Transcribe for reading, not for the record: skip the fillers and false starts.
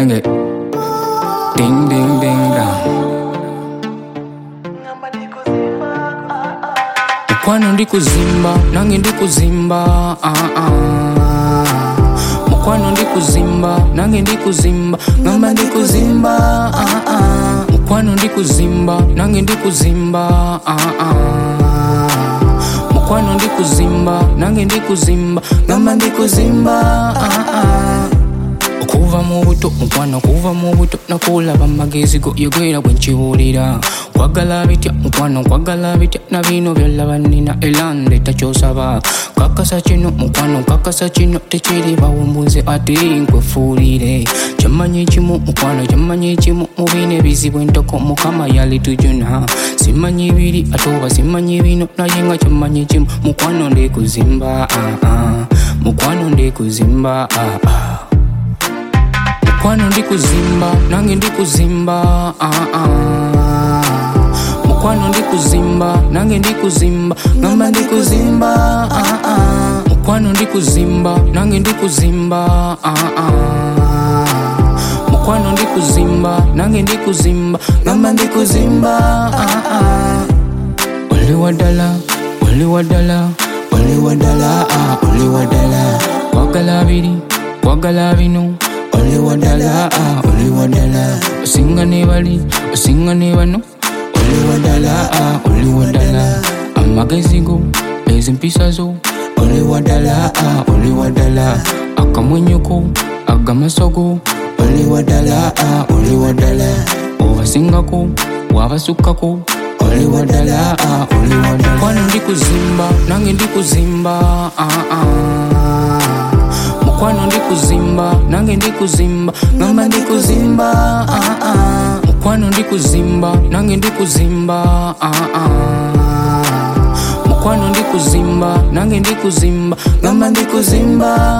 Bang it. Ding ding ding dong. Mukwano ndi kuzimba, nange ndi kuzimba. Mukwano ndi kuzimba, nange ndi kuzimba. Ngamba ndi kuzimba. Mukwano ndi kuzimba, nange ndi kuzimba. Mukwano ndi kuzimba, nange ndi kuzimba. Ngamba ndi kuzimba. Kuva mu buto, mukwano kuva mu buto. Nakulaba magezi go yegwera bwenkiwulira. Kwagala bitya, mukwano kwagala bitya. Na bino byolaba nina elande takyosaba. Kakasa kino, mukwano kakasa kino. Tekiri bawumbuze ate nkwefuulire. Kyamanyi kimu, mukwano kyamanyi kimu. Mubine bizibu entoko mukama yali tujuna. Simanyi biri atoba simanyi bino. Naye nga kyamanyi kimu, mukwano ndi kuzimba. Mukwano ndi kuzimba. Mukwano ndi kuzimba, nange ndi kuzimba. Mukwano ndi kuzimba, nange ndi kuzimba. Ngamba ndi kuzimba. Mukwano ndi kuzimba, nange ndi kuzimba. Mukwano ndi kuzimba, nange ndi kuzimba. Ngamba ndi kuzimba. Oli wadala, oli wadala, oli wadala, oli wadala. Kwagala biri, kwagala bino. Oli wadala, oli wadala. Osinga ne bali, osinga ne bano. Oli wadala, oli wadala. Amagezi go, ezempisa zo. Oli wadala, oli wadala. Akamwenyo ko, agamaso go. Oli wadala, oli wadala. Obasinga ko, wabasuka ko. Oli wadala, oli wadala. Mukwano ndi kuzimba, nange ndi kuzimba. Mukwano ndi kuzimba, nange ndi kuzimba. Ngamba ndi kuzimba. Mukwano ndi kuzimba, nange ndi kuzimba. Mukwano ndi kuzimba, nange ndi kuzimba. Ngamba ndi kuzimba.